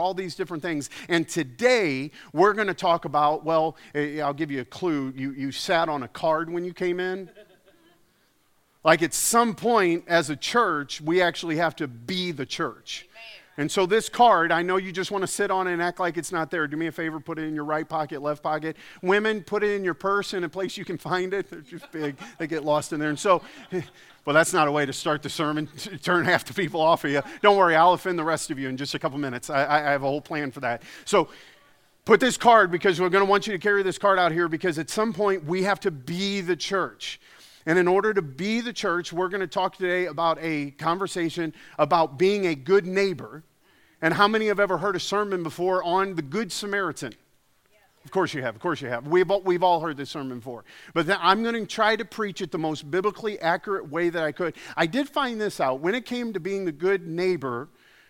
all these different things. And today, we're going to talk about, well, I'll give you a clue. You sat on a card when you came in. Like at some point as a church, we actually have to be the church. And so this card, I know you just want to sit on it and act like it's not there. Do me a favor, put it in your right pocket, left pocket. Women, put it in your purse in a place you can find it. They're just big. They get lost in there. And so, well, that's not a way to start the sermon, turn half the people off of you. Don't worry, I'll offend the rest of you in just a couple minutes. I have a whole plan for that. So put this card, because we're going to want you to carry this card out here, because at some point we have to be the church. And in order to be the church, we're going to talk today about a conversation about being a good neighbor. And how many have ever heard a sermon before on the Good Samaritan? Of course you have. Of course you have. We've all heard this sermon before. But I'm going to try to preach it the most biblically accurate way that I could. I did find this out. When it came to being the good neighbor,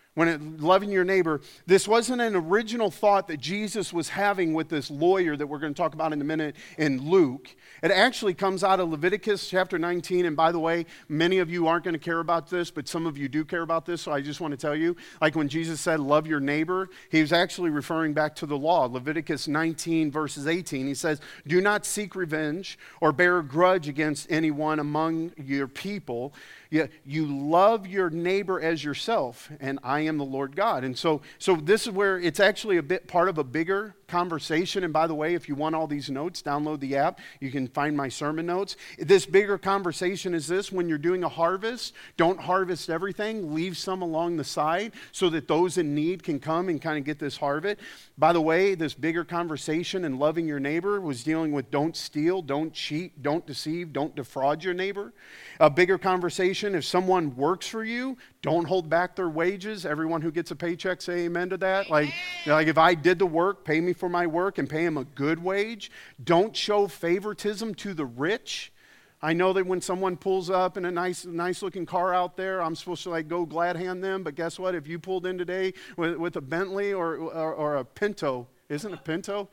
loving your neighbor, this wasn't an original thought that Jesus was having with this lawyer that we're going to talk about in a minute in Luke. It actually comes out of Leviticus chapter 19. And by the way, many of you aren't going to care about this, but some of you do care about this. So I just want to tell you, like when Jesus said, love your neighbor, he was actually referring back to the law. Leviticus 19 verses 18, he says, do not seek revenge or bear a grudge against anyone among your people. You love your neighbor as yourself, and I am the Lord God. And so this is where it's actually a bit part of a bigger conversation. And by the way, if you want all these notes, download the app. You can find my sermon notes. This bigger conversation is this: when you're doing a harvest, don't harvest everything. Leave some along the side so that those in need can come and kind of get this harvest. By the way, this bigger conversation in loving your neighbor was dealing with don't steal, don't cheat, don't deceive, don't defraud your neighbor. A bigger conversation, if someone works for you, don't hold back their wages. Everyone who gets a paycheck, say amen to that. Like if I did the work, pay me for my work and pay him a good wage. Don't show favoritism to the rich. I know that when someone pulls up in a nice looking car out there, I'm supposed to go glad hand them. But guess what? If you pulled in today with a Bentley or a Pinto, isn't it a Pinto?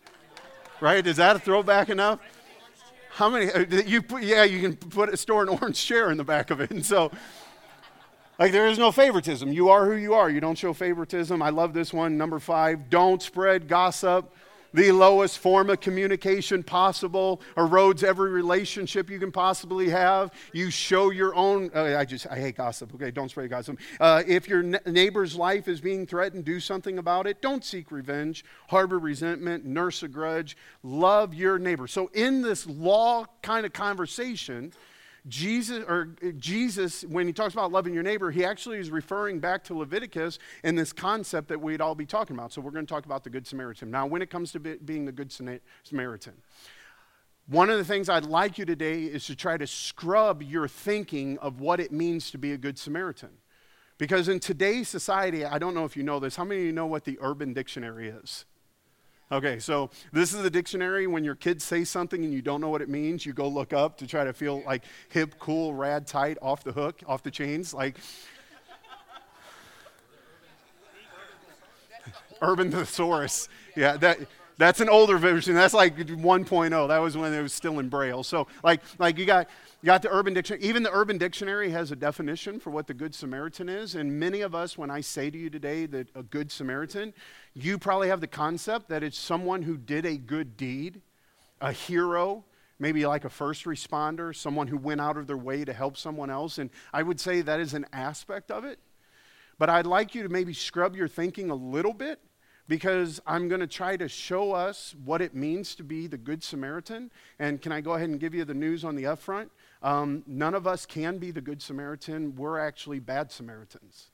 Right? Is that a throwback enough? How many? You can store an orange chair in the back of it. And so, there is no favoritism. You are who you are. You don't show favoritism. I love this one, number 5. Don't spread gossip. The lowest form of communication possible erodes every relationship you can possibly have. You show your own. I hate gossip. Okay, don't spread gossip. If your neighbor's life is being threatened, do something about it. Don't seek revenge, harbor resentment, nurse a grudge. Love your neighbor. So in this law kind of conversation, Jesus, when he talks about loving your neighbor, he actually is referring back to Leviticus and this concept that we'd all be talking about. So we're going to talk about the Good Samaritan. Now, when it comes to being the Good Samaritan, one of the things I'd like you today is to try to scrub your thinking of what it means to be a Good Samaritan. Because in today's society, I don't know if you know this, how many of you know what the Urban Dictionary is? Okay, so this is the dictionary. When your kids say something and you don't know what it means, you go look up to try to feel like hip, cool, rad, tight, off the hook, off the chains. Urban Thesaurus. Yeah, that's an older version. That's like 1.0. That was when it was still in Braille. So you got the Urban Dictionary. Even the Urban Dictionary has a definition for what the Good Samaritan is. And many of us, when I say to you today that a Good Samaritan, you probably have the concept that it's someone who did a good deed, a hero, maybe like a first responder, someone who went out of their way to help someone else. And I would say that is an aspect of it. But I'd like you to maybe scrub your thinking a little bit, because I'm going to try to show us what it means to be the Good Samaritan. And can I go ahead and give you the news on the upfront? None of us can be the Good Samaritan. We're actually bad Samaritans.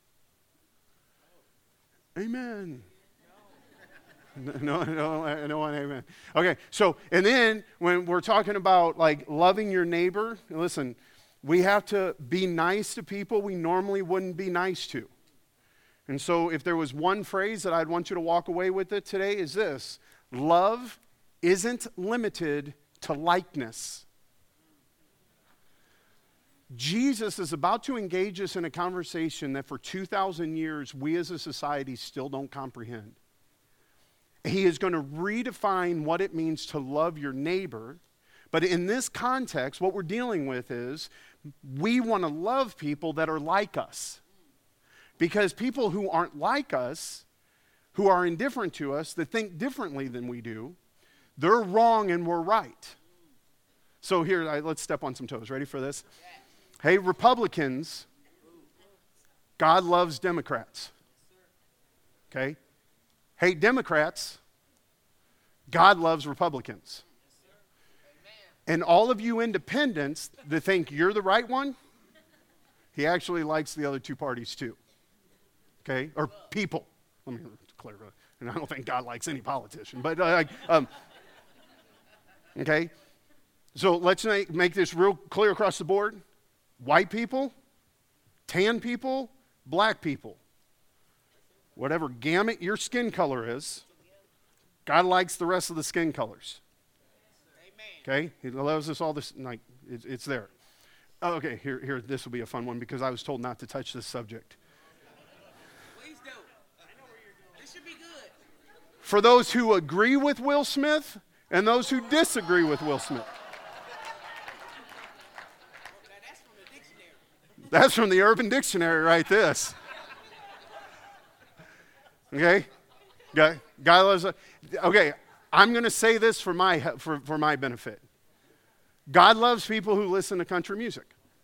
Amen. No, amen. Okay, so, and then when we're talking about loving your neighbor, listen, we have to be nice to people we normally wouldn't be nice to. And so if there was one phrase that I'd want you to walk away with it today is this: love isn't limited to likeness. Jesus is about to engage us in a conversation that for 2,000 years we as a society still don't comprehend. He is going to redefine what it means to love your neighbor. But in this context, what we're dealing with is we want to love people that are like us. Because people who aren't like us, who are indifferent to us, that think differently than we do, they're wrong and we're right. So here, let's step on some toes. Ready for this? Hey, Republicans, God loves Democrats. Okay? Hey, Democrats, God loves Republicans. And all of you independents that think you're the right one, he actually likes the other two parties too. Okay? Or people. Let me clarify. And I don't think God likes any politician. But, okay? So let's make this real clear across the board. White people, tan people, black people. Whatever gamut your skin color is, God likes the rest of the skin colors. Okay? He loves us all this, like, it's there. Oh, okay, here, this will be a fun one because I was told not to touch this subject. Please do. I know where you're going. This should be good. For those who agree with Will Smith and those who disagree with Will Smith. That's from the dictionary. That's from the Urban Dictionary, right? This. Okay? Guy loves it. Okay, I'm going to say this for my benefit. God loves people who listen to country music.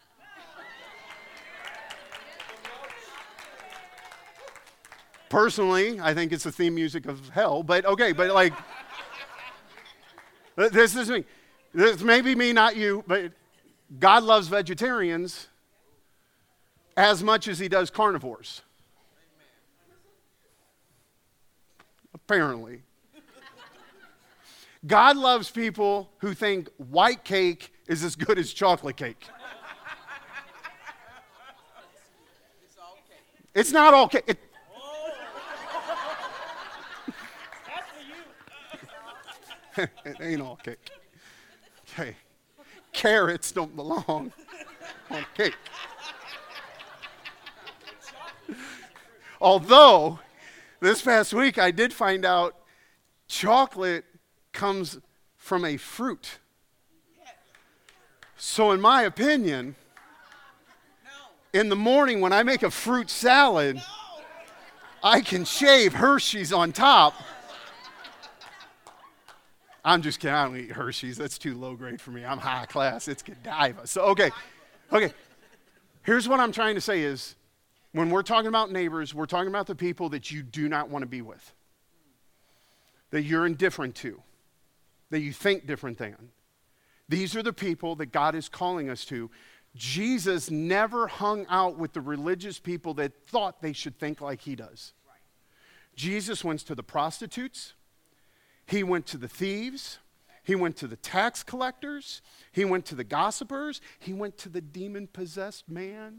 Personally, I think it's the theme music of hell, but okay, but like, this is me. This may be me, not you, but God loves vegetarians as much as he does carnivores. Apparently. God loves people who think white cake is as good as chocolate cake. It's all cake. It's not all cake. That's for you. It ain't all cake. Okay. Carrots don't belong on cake. Although, this past week I did find out chocolate comes from a fruit. So in my opinion, in the morning when I make a fruit salad, I can shave Hershey's on top. I'm just kidding. I don't eat Hershey's. That's too low grade for me. I'm high class. It's Godiva. So, okay. Here's what I'm trying to say is, when we're talking about neighbors, we're talking about the people that you do not want to be with, that you're indifferent to, that you think different than. These are the people that God is calling us to. Jesus never hung out with the religious people that thought they should think like he does. Right. Jesus went to the prostitutes. He went to the thieves. He went to the tax collectors. He went to the gossipers. He went to the demon-possessed man.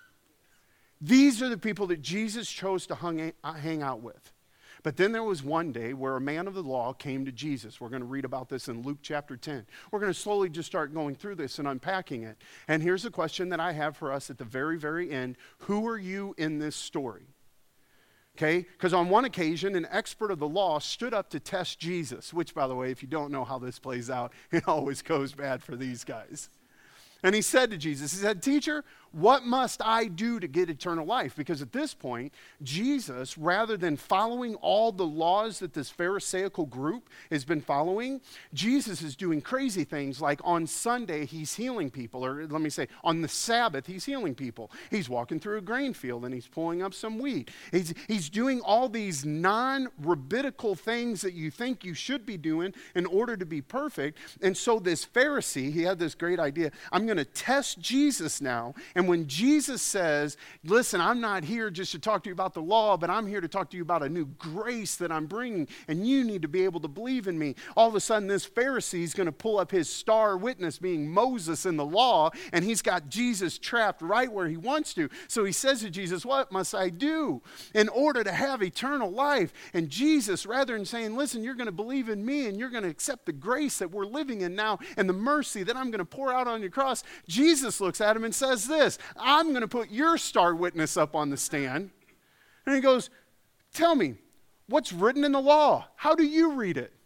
These are the people that Jesus chose to hang out with. But then there was one day where a man of the law came to Jesus. We're going to read about this in Luke chapter 10. We're going to slowly just start going through this and unpacking it. And here's a question that I have for us at the very, very end. Who are you in this story? Okay? Because on one occasion, an expert of the law stood up to test Jesus, which, by the way, if you don't know how this plays out, it always goes bad for these guys. And he said to Jesus, he said, "Teacher, what must I do to get eternal life?" Because at this point, Jesus, rather than following all the laws that this Pharisaical group has been following, Jesus is doing crazy things like on Sunday, he's healing people. Or let me say, on the Sabbath, he's healing people. He's walking through a grain field and he's pulling up some wheat. He's doing all these non-rabbinical things that you think you should be doing in order to be perfect. And so this Pharisee, he had this great idea. I'm going to test Jesus now. And when Jesus says, "Listen, I'm not here just to talk to you about the law, but I'm here to talk to you about a new grace that I'm bringing, and you need to be able to believe in me." All of a sudden, this Pharisee is going to pull up his star witness, being Moses in the law, and he's got Jesus trapped right where he wants to. So he says to Jesus, "What must I do in order to have eternal life?" And Jesus, rather than saying, "Listen, you're going to believe in me, and you're going to accept the grace that we're living in now, and the mercy that I'm going to pour out on your cross," Jesus looks at him and says this, "I'm going to put your star witness up on the stand." And he goes, "Tell me, what's written in the law? How do you read it?"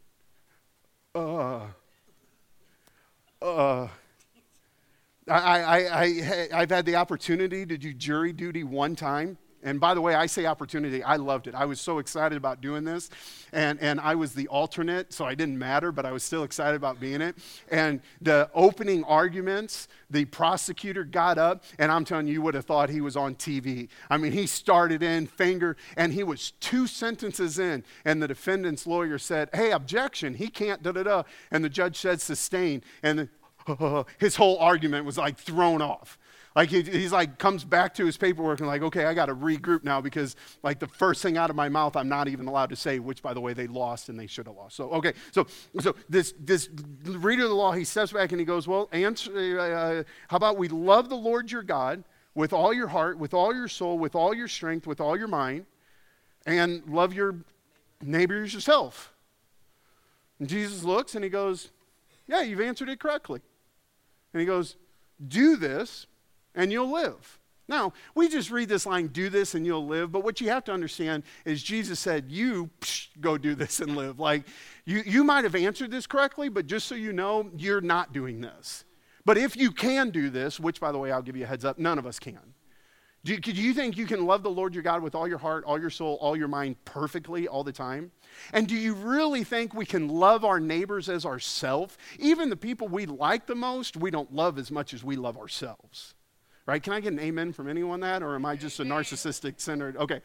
I've had the opportunity to do jury duty one time And by the way, I say opportunity. I loved it. I was so excited about doing this. And I was the alternate, so I didn't matter, but I was still excited about being it. And the opening arguments, the prosecutor got up, and I'm telling you, you would have thought he was on TV. I mean, he started in, finger, and he was 2 sentences in, and the defendant's lawyer said, hey, objection, he can't, da-da-da. And the judge said sustain, and his whole argument was like thrown off. Like he's like comes back to his paperwork and like, okay, I got to regroup now because like the first thing out of my mouth I'm not even allowed to say, which by the way they lost and they should have lost. So okay, so this reader of the law, he steps back and he goes, well, how about we love the Lord your God with all your heart, with all your soul, with all your strength, with all your mind, and love your neighbor as yourself. And Jesus looks and he goes, yeah, you've answered it correctly. And he goes, do this and you'll live. Now, we just read this line, do this and you'll live, but what you have to understand is Jesus said, go do this and live. Like, you might have answered this correctly, but just so you know, you're not doing this. But if you can do this, which by the way, I'll give you a heads up, none of us can. Do you think you can love the Lord your God with all your heart, all your soul, all your mind perfectly all the time? And do you really think we can love our neighbors as ourselves? Even the people we like the most, we don't love as much as we love ourselves. Right? Can I get an amen from anyone on that? Or am I just a narcissistic centered? Okay.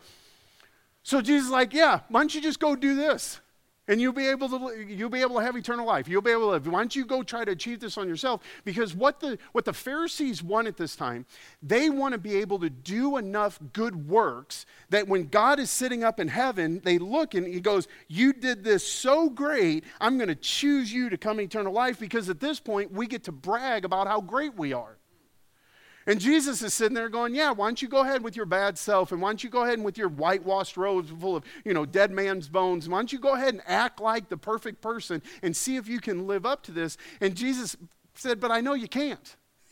So Jesus is like, yeah, why don't you just go do this? And you'll be able to have eternal life. You'll be able to live. Why don't you go try to achieve this on yourself? Because what the Pharisees want at this time, they want to be able to do enough good works that when God is sitting up in heaven, they look and he goes, you did this so great, I'm going to choose you to come eternal life because at this point, we get to brag about how great we are. And Jesus is sitting there going, yeah, why don't you go ahead with your bad self, and why don't you go ahead and with your whitewashed robes full of, dead man's bones, why don't you go ahead and act like the perfect person and see if you can live up to this? And Jesus said, but I know you can't.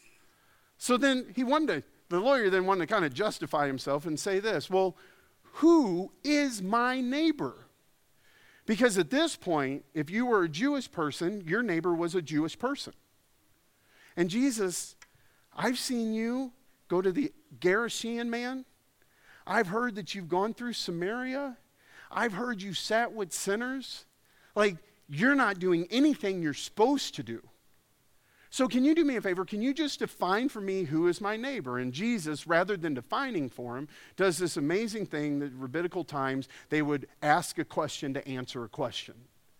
So then the lawyer then wanted to kind of justify himself and say this, well, who is my neighbor? Because at this point, if you were a Jewish person, your neighbor was a Jewish person. And Jesus, I've seen you go to the Gerasene man. I've heard that you've gone through Samaria. I've heard you sat with sinners. Like, you're not doing anything you're supposed to do. So can you do me a favor? Can you just define for me who is my neighbor? And Jesus, rather than defining for him, does this amazing thing that rabbinical times, they would ask a question to answer a question.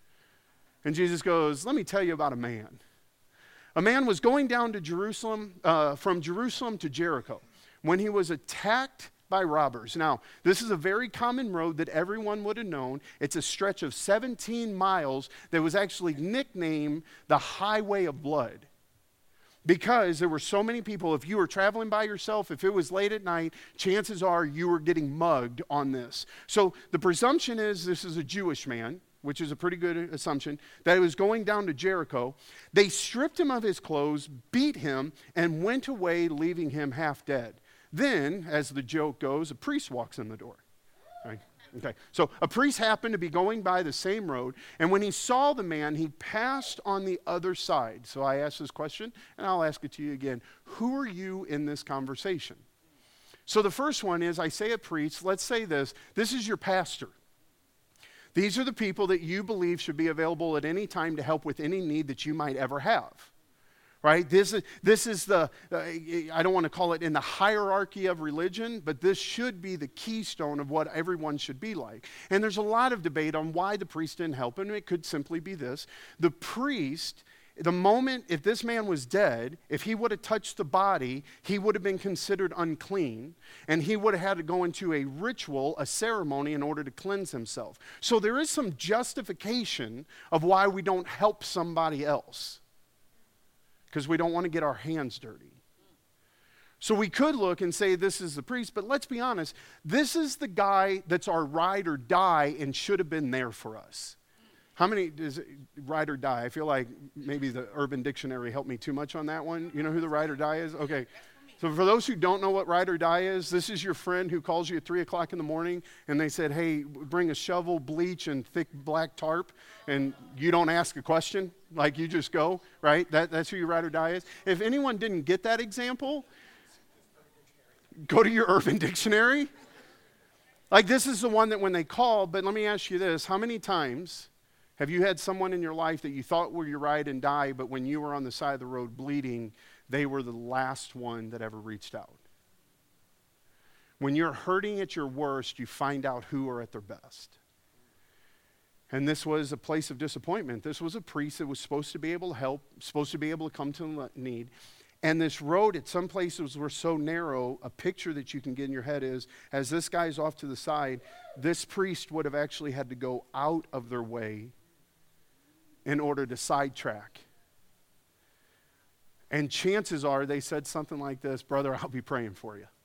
And Jesus goes, let me tell you about a man. A man was going down to Jerusalem, from Jerusalem to Jericho, when he was attacked by robbers. Now, this is a very common road that everyone would have known. It's a stretch of 17 miles that was actually nicknamed the Highway of Blood. Because there were so many people, if you were traveling by yourself, if it was late at night, chances are you were getting mugged on this. So the presumption is this is a Jewish man, which is a pretty good assumption, that he was going down to Jericho. They stripped him of his clothes, beat him, and went away, leaving him half dead. Then, as the joke goes, a priest walks in the door. Right? Okay. So a priest happened to be going by the same road, and when he saw the man, he passed on the other side. So I asked this question, and I'll ask it to you again. Who are you in this conversation? So the first one is, I say a priest, let's say this is your pastor. These are the people that you believe should be available at any time to help with any need that you might ever have, right? This is the, I don't want to call it in the hierarchy of religion, but this should be the keystone of what everyone should be like. And there's a lot of debate on why the priest didn't help, and it could simply be this. The priest, the moment, if this man was dead, if he would have touched the body, he would have been considered unclean, and he would have had to go into a ritual, a ceremony, in order to cleanse himself. So there is some justification of why we don't help somebody else, because we don't want to get our hands dirty. So we could look and say this is the priest, but let's be honest, this is the guy that's our ride or die and should have been there for us. How many does ride or die? I feel like maybe the Urban Dictionary helped me too much on that one. You know who the ride or die is? Okay. So for those who don't know what ride or die is, this is your friend who calls you at 3 o'clock in the morning and they said, hey, bring a shovel, bleach, and thick black tarp, and you don't ask a question, like you just go, right? That's who your ride or die is. If anyone didn't get that example, Go to your Urban Dictionary. Like, this is the one that when they call, but let me ask you this. How many times have you had someone in your life that you thought were your ride and die, but when you were on the side of the road bleeding, they were the last one that ever reached out? When you're hurting at your worst, you find out who are at their best. And this was a place of disappointment. This was a priest that was supposed to be able to help, supposed to be able to come to need. And this road at some places were so narrow, a picture that you can get in your head is, as this guy's off to the side, this priest would have actually had to go out of their way in order to sidetrack. And chances are they said something like this, brother, I'll be praying for you.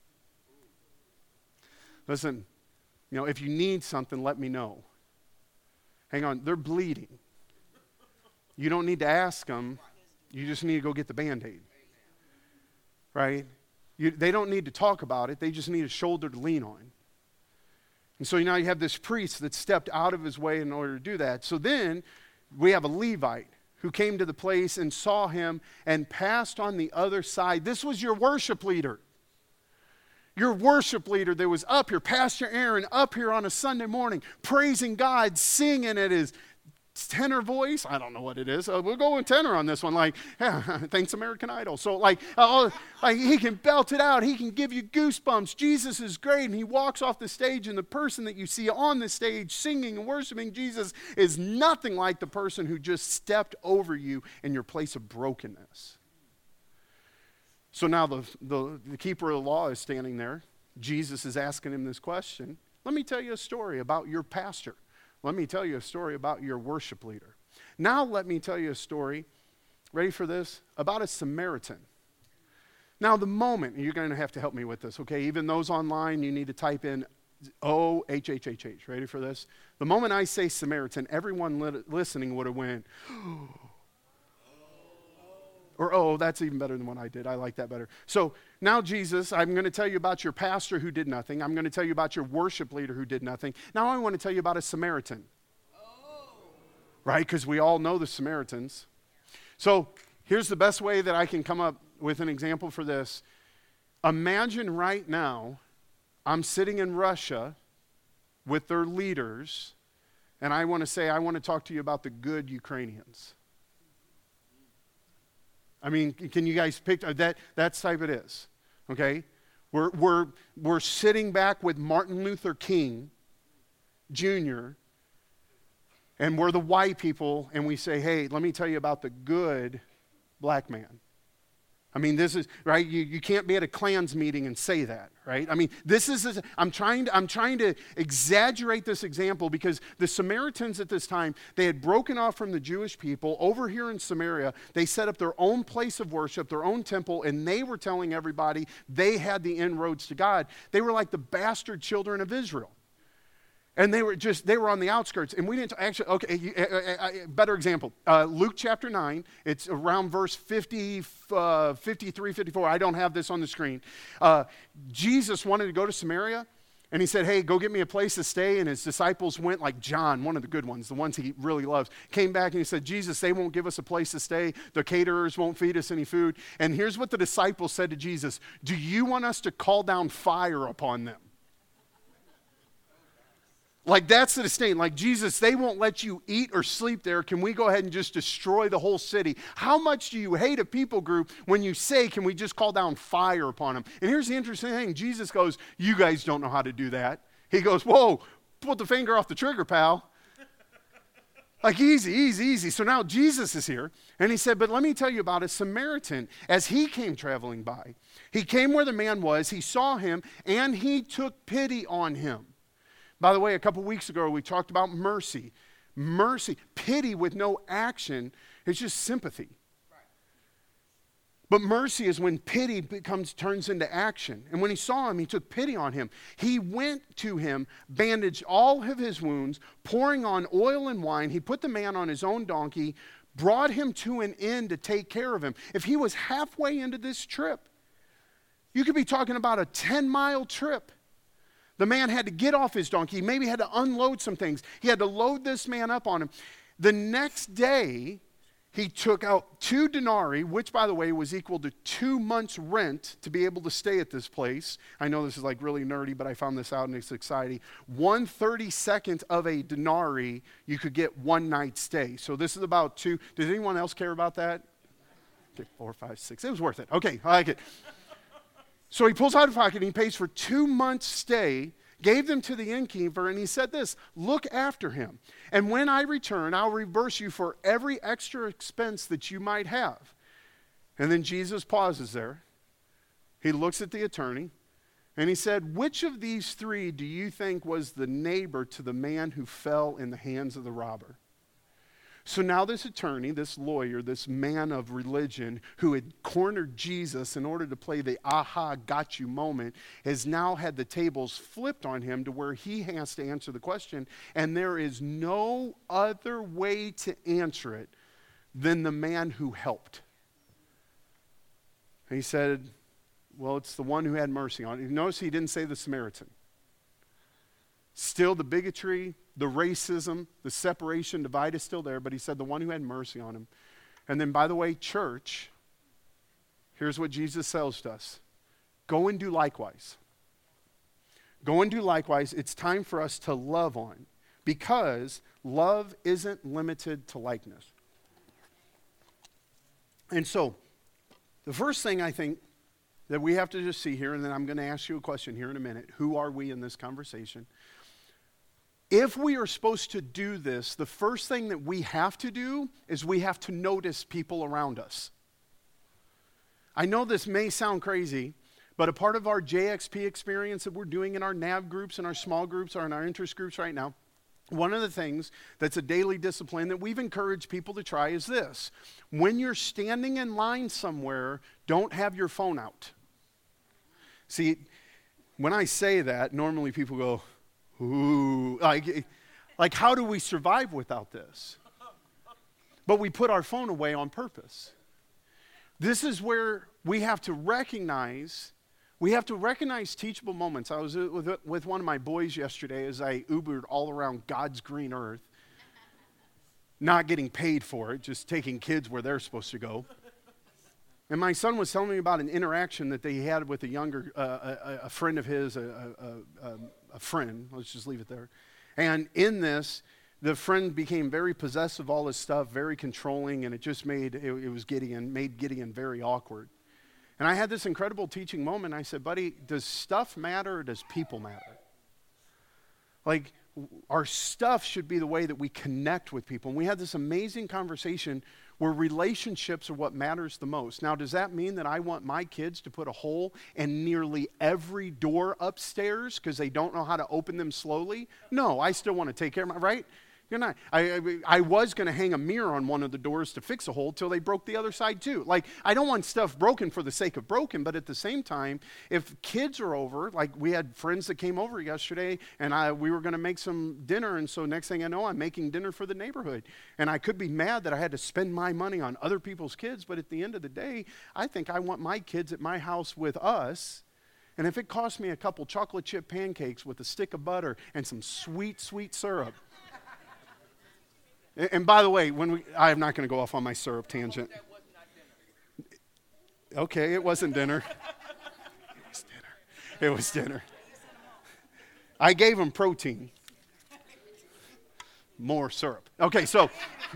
Listen, if you need something, let me know. Hang on, they're bleeding. You don't need to ask them. You just need to go get the Band-Aid. Right? They don't need to talk about it. They just need a shoulder to lean on. And so now you have this priest that stepped out of his way in order to do that. So then we have a Levite who came to the place and saw him and passed on the other side. This was your worship leader. Your worship leader that was up here, Pastor Aaron, up here on a Sunday morning, praising God, singing at his tenor voice. I don't know what it is. We'll go in tenor on this one. Like, thanks American Idol. So he can belt it out. He can give you goosebumps. Jesus is great. And he walks off the stage, and the person that you see on the stage singing and worshiping Jesus is nothing like the person who just stepped over you in your place of brokenness. So now the keeper of the law is standing there. Jesus is asking him this question. Let me tell you a story about your pastor. Let me tell you a story about your worship leader. Now let me tell you a story, ready for this, about a Samaritan. Now the moment, you're going to have to help me with this, okay? Even those online, you need to type in O-H-H-H-H. Ready for this? The moment I say Samaritan, everyone listening would have went, or, oh, that's even better than what I did. I like that better. So now, Jesus, I'm going to tell you about your pastor who did nothing. I'm going to tell you about your worship leader who did nothing. Now I want to tell you about a Samaritan. Right? Because we all know the Samaritans. So here's the best way that I can come up with an example for this. Imagine right now, I'm sitting in Russia with their leaders, and I want to talk to you about the good Ukrainians. I mean, can you guys picture that? That's type it is, okay? We're sitting back with Martin Luther King Jr., and we're the white people, and we say, hey, let me tell you about the good black man. I mean, this is, right, you can't be at a Klans meeting and say that, right? I mean, I'm trying to exaggerate this example because the Samaritans at this time, they had broken off from the Jewish people. Over here in Samaria, they set up their own place of worship, their own temple, and they were telling everybody they had the inroads to God. They were like the bastard children of Israel. And they were on the outskirts. And we didn't actually, okay, better example. Luke chapter 9, it's around verse 50, 53, 54. I don't have this on the screen. Jesus wanted to go to Samaria, and he said, hey, go get me a place to stay. And his disciples went, like John, one of the good ones, the ones he really loves, came back and he said, Jesus, they won't give us a place to stay. The caterers won't feed us any food. And here's what the disciples said to Jesus. Do you want us to call down fire upon them? Like, that's the disdain. Like, Jesus, they won't let you eat or sleep there. Can we go ahead and just destroy the whole city? How much do you hate a people group when you say, can we just call down fire upon them? And here's the interesting thing. Jesus goes, you guys don't know how to do that. He goes, whoa, pull the finger off the trigger, pal. Like, easy, easy, easy. So now Jesus is here, and he said, but let me tell you about a Samaritan. As he came traveling by, he came where the man was, he saw him, and he took pity on him. By the way, a couple weeks ago, we talked about mercy. Mercy, pity with no action is just sympathy. Right. But mercy is when pity turns into action. And when he saw him, he took pity on him. He went to him, bandaged all of his wounds, pouring on oil and wine. He put the man on his own donkey, brought him to an inn to take care of him. If he was halfway into this trip, you could be talking about a 10-mile trip. The man had to get off his donkey. He maybe had to unload some things. He had to load this man up on him. The next day, he took out 2 denarii, which, by the way, was equal to 2 months' rent to be able to stay at this place. I know this is like really nerdy, but I found this out and it's exciting. 1/32 of a denarii, you could get 1 night stay. So this is about 2. Does anyone else care about that? Okay, 4, 5, 6. It was worth it. Okay, I like it. So he pulls out of his pocket and he pays for 2 months' stay, gave them to the innkeeper, and he said this, look after him. And when I return, I'll reimburse you for every extra expense that you might have. And then Jesus pauses there. He looks at the attorney, and he said, which of these 3 do you think was the neighbor to the man who fell in the hands of the robber? So now this attorney, this lawyer, this man of religion who had cornered Jesus in order to play the aha, got you moment, has now had the tables flipped on him to where he has to answer the question, and there is no other way to answer it than the man who helped. And he said, well, it's the one who had mercy on him. Notice he didn't say the Samaritan. Still the bigotry, the racism, the separation, divide is still there, but he said the one who had mercy on him. And then, by the way, church, here's what Jesus tells us. Go and do likewise. Go and do likewise. It's time for us to love on, because love isn't limited to likeness. And so, the first thing I think that we have to just see here, and then I'm going to ask you a question here in a minute. Who are we in this conversation? If we are supposed to do this, the first thing that we have to do is we have to notice people around us. I know this may sound crazy, but a part of our JXP experience that we're doing in our NAV groups and our small groups or in our interest groups right now, one of the things that's a daily discipline that we've encouraged people to try is this. When you're standing in line somewhere, don't have your phone out. See, when I say that, normally people go, ooh, like how do we survive without this? But we put our phone away on purpose. This is where we have to recognize teachable moments. I was with one of my boys yesterday as I Ubered all around God's green earth, not getting paid for it, just taking kids where they're supposed to go. And my son was telling me about an interaction that they had with a younger, a friend of his, a friend, let's just leave it there. And in this, the friend became very possessive of all his stuff, very controlling, and it just made Gideon very awkward. And I had this incredible teaching moment. I said, buddy, does stuff matter or does people matter? Like, our stuff should be the way that we connect with people. And we had this amazing conversation where relationships are what matters the most. Now, does that mean that I want my kids to put a hole in nearly every door upstairs because they don't know how to open them slowly? No, I still want to take care of my, right? You're not. I was going to hang a mirror on one of the doors to fix a hole till they broke the other side too. Like, I don't want stuff broken for the sake of broken, but at the same time, if kids are over, like we had friends that came over yesterday, and we were going to make some dinner, and so next thing I know, I'm making dinner for the neighborhood. And I could be mad that I had to spend my money on other people's kids, but at the end of the day, I think I want my kids at my house with us. And if it costs me a couple chocolate chip pancakes with a stick of butter and some sweet, sweet syrup. And by the way, I'm not going to go off on my syrup tangent. That was not dinner. Okay, it wasn't dinner. It was dinner. I gave him protein. More syrup. Okay, so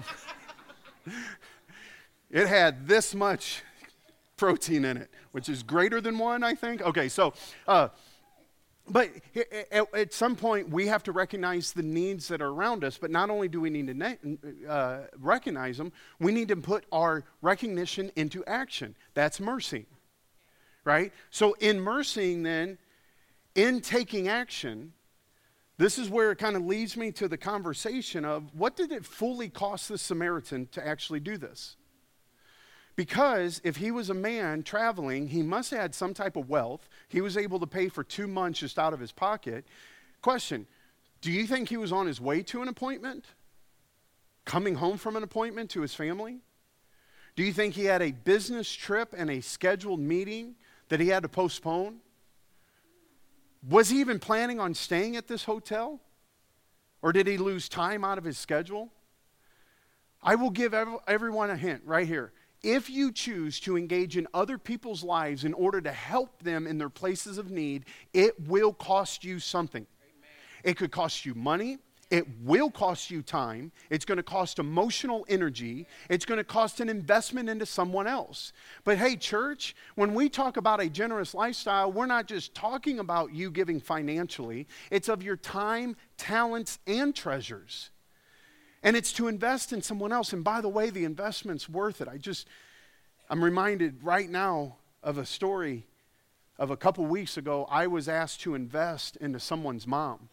it had this much protein in it, which is greater than 1, I think. Okay, so but at some point, we have to recognize the needs that are around us. But not only do we need to recognize them, we need to put our recognition into action. That's mercy, right? So in mercying then, in taking action, this is where it kind of leads me to the conversation of what did it fully cost the Samaritan to actually do this? Because if he was a man traveling, he must have had some type of wealth. He was able to pay for 2 months just out of his pocket. Question, do you think he was on his way to an appointment? Coming home from an appointment to his family? Do you think he had a business trip and a scheduled meeting that he had to postpone? Was he even planning on staying at this hotel? Or did he lose time out of his schedule? I will give everyone a hint right here. If you choose to engage in other people's lives in order to help them in their places of need, it will cost you something. Amen. It could cost you money. It will cost you time. It's going to cost emotional energy. It's going to cost an investment into someone else. But hey, church, when we talk about a generous lifestyle, we're not just talking about you giving financially. It's of your time, talents, and treasures. And it's to invest in someone else. And by the way, the investment's worth it. I'm reminded right now of a story of a couple weeks ago. I was asked to invest into someone's mom.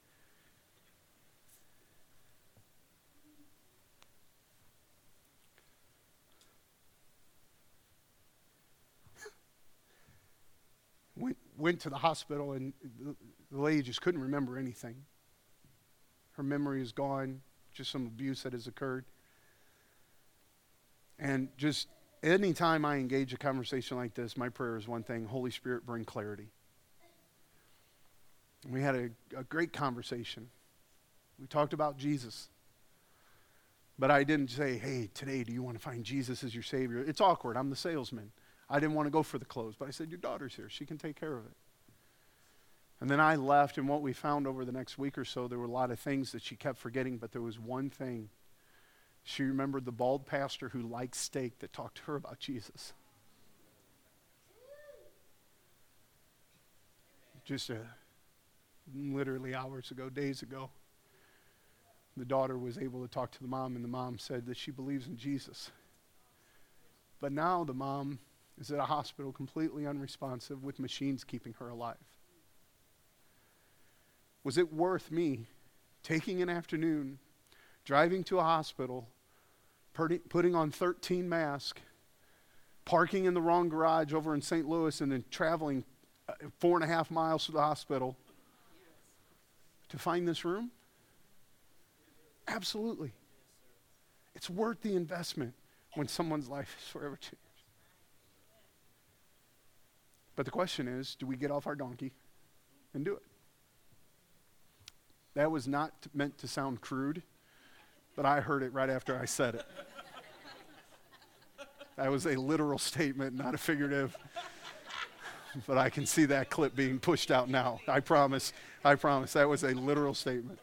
Went to the hospital, and the lady just couldn't remember anything. Her memory is gone. Just some abuse that has occurred. And just anytime I engage a conversation like this, my prayer is one thing: Holy Spirit, bring clarity. And we had a great conversation. We talked about Jesus. But I didn't say, hey, today do you want to find Jesus as your Savior? It's awkward. I'm the salesman. I didn't want to go for the close. But I said, your daughter's here. She can take care of it. And then I left, and what we found over the next week or so, there were a lot of things that she kept forgetting, but there was one thing. She remembered the bald pastor who liked steak that talked to her about Jesus. Just literally hours ago, days ago, the daughter was able to talk to the mom, and the mom said that she believes in Jesus. But now the mom is at a hospital completely unresponsive with machines keeping her alive. Was it worth me taking an afternoon, driving to a hospital, putting on 13 masks, parking in the wrong garage over in St. Louis, and then traveling 4.5 miles to the hospital to find this room? Absolutely. It's worth the investment when someone's life is forever changed. But the question is, do we get off our donkey and do it? That was not meant to sound crude, but I heard it right after I said it. That was a literal statement, not a figurative. But I can see that clip being pushed out now. I promise. That was a literal statement.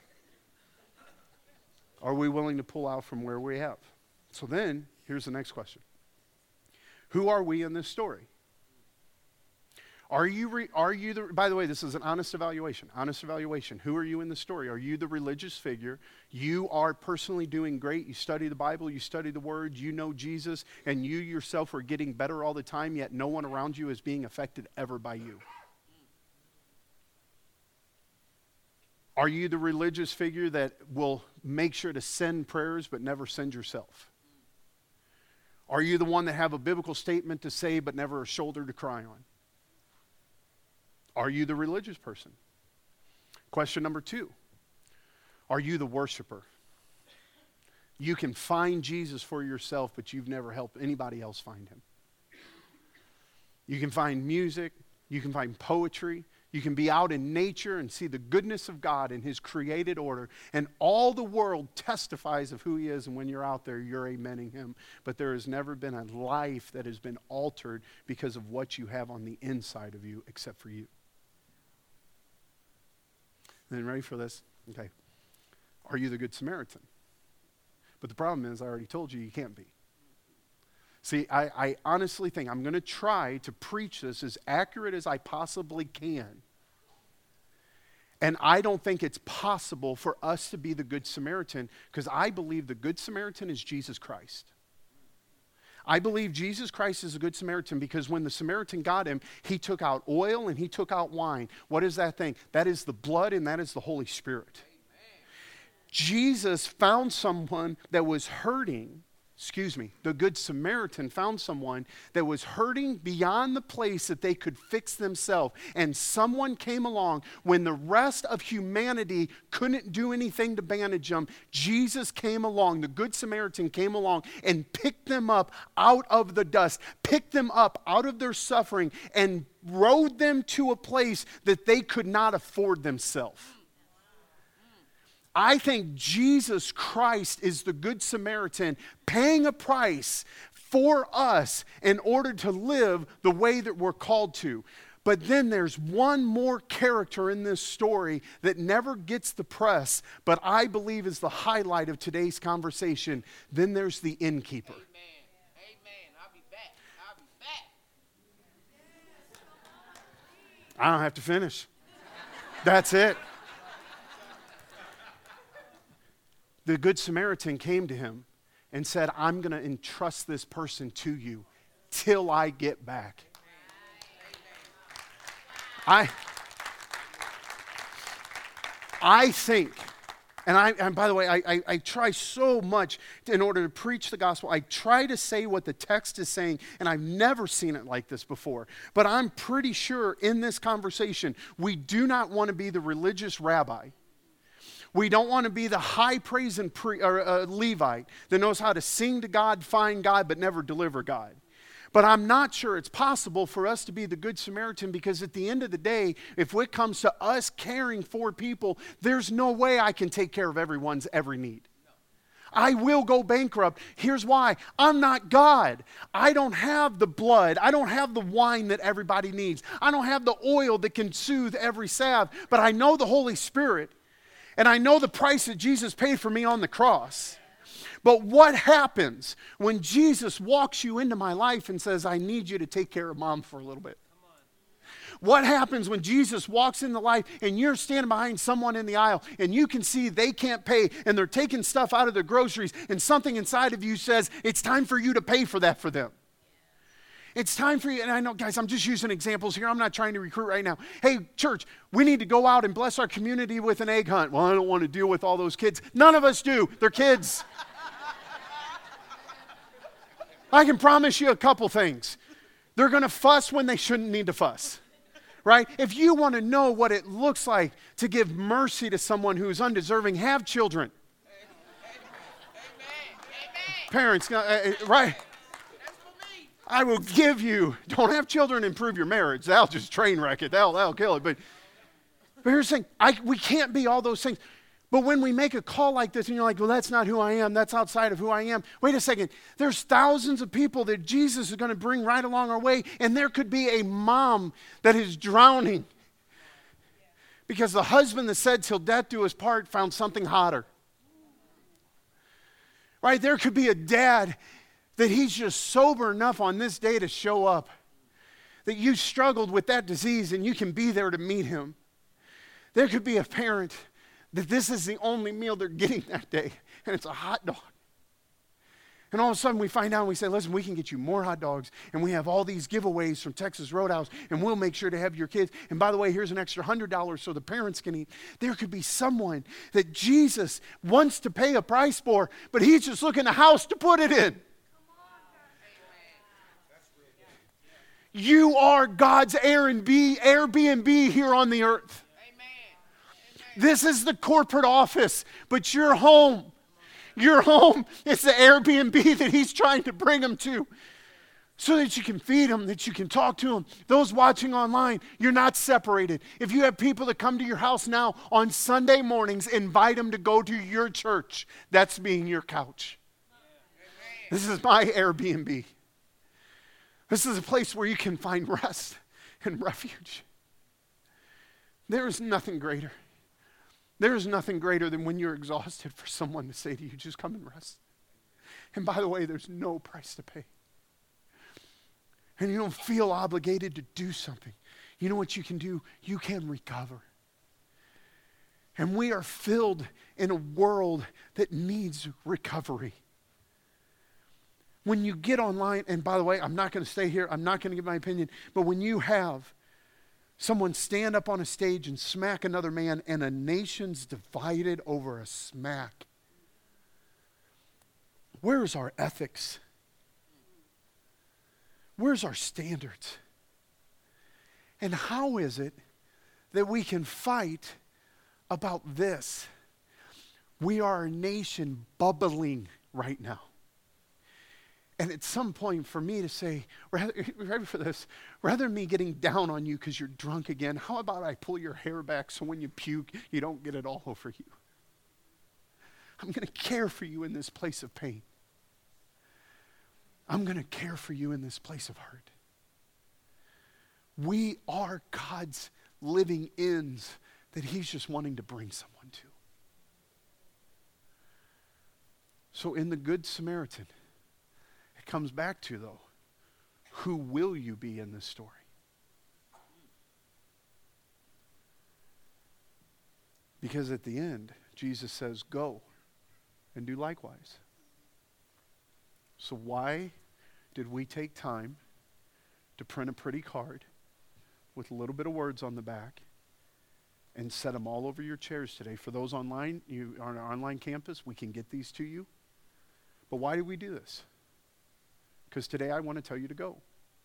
Are we willing to pull out from where we have? So then, here's the next question. Who are we in this story? By the way, this is an honest evaluation. Who are you in the story? Are you the religious figure? You are personally doing great. You study the Bible, you study the Word, you know Jesus, and you yourself are getting better all the time, yet no one around you is being affected ever by you. Are you the religious figure that will make sure to send prayers but never send yourself? Are you the one that have a biblical statement to say but never a shoulder to cry on? Are you the religious person? Question number 2. Are you the worshiper? You can find Jesus for yourself, but you've never helped anybody else find him. You can find music. You can find poetry. You can be out in nature and see the goodness of God in his created order. And all the world testifies of who he is. And when you're out there, you're amening him. But there has never been a life that has been altered because of what you have on the inside of you, except for you. Then ready for this? Okay. Are you the Good Samaritan? But the problem is, I already told you can't be. See, I honestly think I'm going to try to preach this as accurate as I possibly can. And I don't think it's possible for us to be the Good Samaritan, because I believe the Good Samaritan is Jesus Christ. I believe Jesus Christ is a Good Samaritan because when the Samaritan got him, he took out oil and he took out wine. What is that thing? That is the blood and that is the Holy Spirit. Amen. Jesus found someone that was hurting. The Good Samaritan found someone that was hurting beyond the place that they could fix themselves. And someone came along when the rest of humanity couldn't do anything to bandage them. Jesus came along, the Good Samaritan came along and picked them up out of the dust, picked them up out of their suffering, and rode them to a place that they could not afford themselves. I think Jesus Christ is the Good Samaritan paying a price for us in order to live the way that we're called to. But then there's one more character in this story that never gets the press, but I believe is the highlight of today's conversation. Then there's the innkeeper. Amen. I'll be back. I'll be back. I don't have to finish. That's it. The Good Samaritan came to him and said, I'm going to entrust this person to you till I get back. I think, and by the way, I try so much in order to preach the gospel. I try to say what the text is saying, and I've never seen it like this before. But I'm pretty sure in this conversation, we do not want to be the religious rabbi. We don't want to be the high praise and Levite that knows how to sing to God, find God, but never deliver God. But I'm not sure it's possible for us to be the Good Samaritan, because at the end of the day, if it comes to us caring for people, there's no way I can take care of everyone's every need. I will go bankrupt. Here's why. I'm not God. I don't have the blood. I don't have the wine that everybody needs. I don't have the oil that can soothe every salve. But I know the Holy Spirit. And I know the price that Jesus paid for me on the cross. But what happens when Jesus walks you into my life and says, I need you to take care of Mom for a little bit? What happens when Jesus walks in the life and you're standing behind someone in the aisle and you can see they can't pay and they're taking stuff out of their groceries and something inside of you says, it's time for you to pay for that for them. It's time for you, and I know, guys, I'm just using examples here. I'm not trying to recruit right now. Hey, church, we need to go out and bless our community with an egg hunt. Well, I don't want to deal with all those kids. None of us do. They're kids. I can promise you a couple things. They're going to fuss when they shouldn't need to fuss, right? If you want to know what it looks like to give mercy to someone who's undeserving, have children. Amen. Parents, right? I will give you, don't have children improve your marriage. That'll just train wreck it. That'll kill it. But here's the thing. We can't be all those things. But when we make a call like this and you're like, well, that's not who I am. That's outside of who I am. Wait a second. There's thousands of people that Jesus is going to bring right along our way. And there could be a mom that is drowning because the husband that said till death do us part found something hotter. Right? There could be a dad that he's just sober enough on this day to show up. That you struggled with that disease and you can be there to meet him. There could be a parent that this is the only meal they're getting that day, and it's a hot dog. And all of a sudden we find out and we say, listen, we can get you more hot dogs, and we have all these giveaways from Texas Roadhouse, and we'll make sure to have your kids. And by the way, here's an extra $100 so the parents can eat. There could be someone that Jesus wants to pay a price for, but he's just looking a house to put it in. You are God's Airbnb here on the earth. This is the corporate office, but your home is the Airbnb that he's trying to bring them to so that you can feed them, that you can talk to them. Those watching online, you're not separated. If you have people that come to your house now on Sunday mornings, invite them to go to your church. That's being your couch. This is my Airbnb. This is a place where you can find rest and refuge. There is nothing greater. There is nothing greater than when you're exhausted for someone to say to you, just come and rest. And by the way, there's no price to pay. And you don't feel obligated to do something. You know what you can do? You can recover. And we are filled in a world that needs recovery. When you get online, and by the way, I'm not going to stay here, I'm not going to give my opinion, but when you have someone stand up on a stage and smack another man and a nation's divided over a smack, where's our ethics? Where's our standards? And how is it that we can fight about this? We are a nation bubbling right now. And at some point for me to say, ready for this, rather than me getting down on you because you're drunk again, how about I pull your hair back so when you puke, you don't get it all over you? I'm going to care for you in this place of pain. I'm going to care for you in this place of hurt. We are God's living ends that he's just wanting to bring someone to. So in the Good Samaritan, it comes back to, though, who will you be in this story? Because at the end, Jesus says, go and do likewise. So why did we take time to print a pretty card with a little bit of words on the back and set them all over your chairs today? For those online, you on our online campus, we can get these to you. But why do we do this? Because today I want to tell you to go.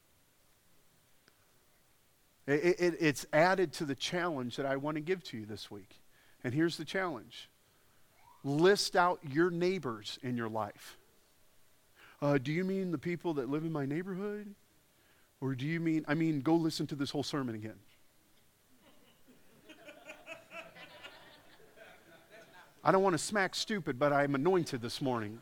It's added to the challenge that I want to give to you this week. And here's the challenge. List out your neighbors in your life. Do you mean the people that live in my neighborhood? Or do you mean, go listen to this whole sermon again. I don't want to smack stupid, but I'm anointed this morning.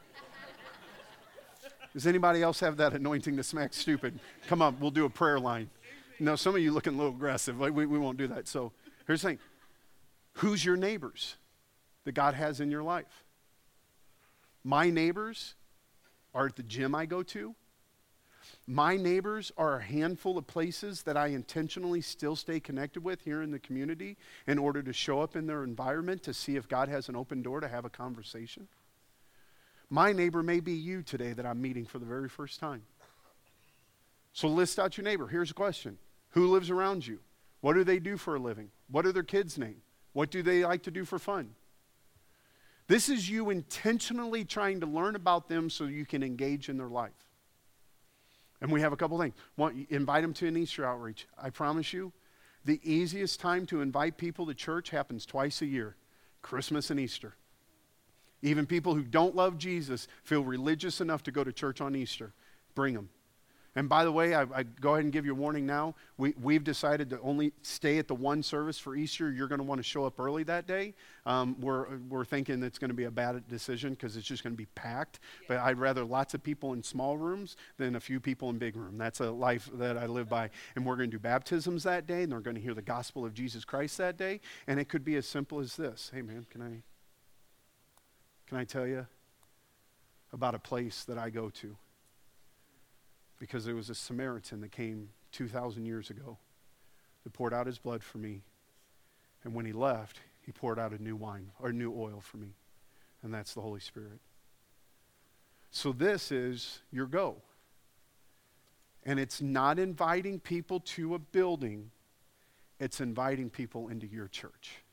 Does anybody else have that anointing to smack stupid? Come on, we'll do a prayer line. No, some of you looking a little aggressive. We won't do that. So here's the thing. Who's your neighbors that God has in your life? My neighbors are at the gym I go to. My neighbors are a handful of places that I intentionally still stay connected with here in the community in order to show up in their environment to see if God has an open door to have a conversation. My neighbor may be you today that I'm meeting for the very first time. So list out your neighbor. Here's a question. Who lives around you? What do they do for a living? What are their kids' names? What do they like to do for fun? This is you intentionally trying to learn about them so you can engage in their life. And we have a couple things. One, invite them to an Easter outreach. I promise you, the easiest time to invite people to church happens twice a year, Christmas and Easter. Even people who don't love Jesus feel religious enough to go to church on Easter. Bring them. And by the way, I go ahead and give you a warning now. We've decided to only stay at the one service for Easter. You're going to want to show up early that day. We're thinking it's going to be a bad decision because it's just going to be packed. But I'd rather lots of people in small rooms than a few people in big room. That's a life that I live by. And we're going to do baptisms that day, and they're going to hear the gospel of Jesus Christ that day. And it could be as simple as this. Hey, man, can I tell you about a place that I go to? Because there was a Samaritan that came 2,000 years ago that poured out his blood for me. And when he left, he poured out a new wine or new oil for me. And that's the Holy Spirit. So this is your go. And it's not inviting people to a building. It's inviting people into your church.